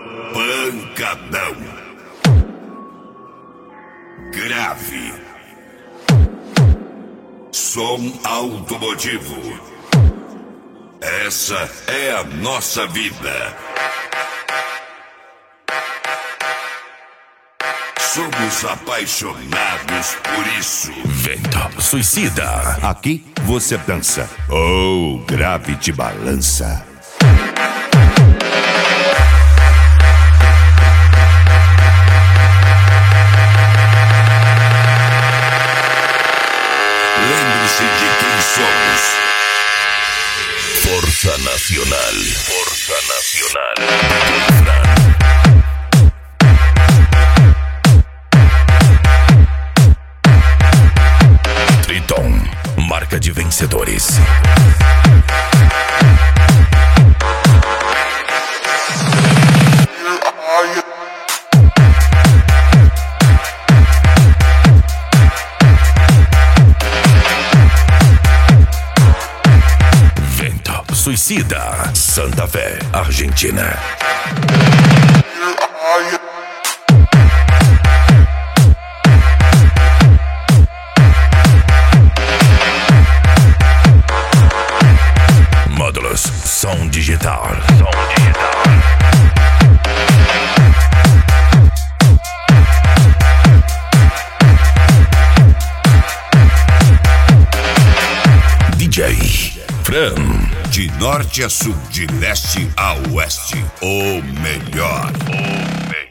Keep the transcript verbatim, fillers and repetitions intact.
Pancadão. Grave. Som automotivo. Essa é a nossa vida. Somos apaixonados por isso. Vento Suicida. Aqui você dança. Oh, grave te balança. Lembre-se de quem somos. Força Nacional. Força Nacional. Triton, marca de vencedores. Vento Suicida, Santa Fé, Argentina. Módulos Som Digital. Som Digital. D J Fran. De norte a sul, de leste a oeste, o melhor. O melhor.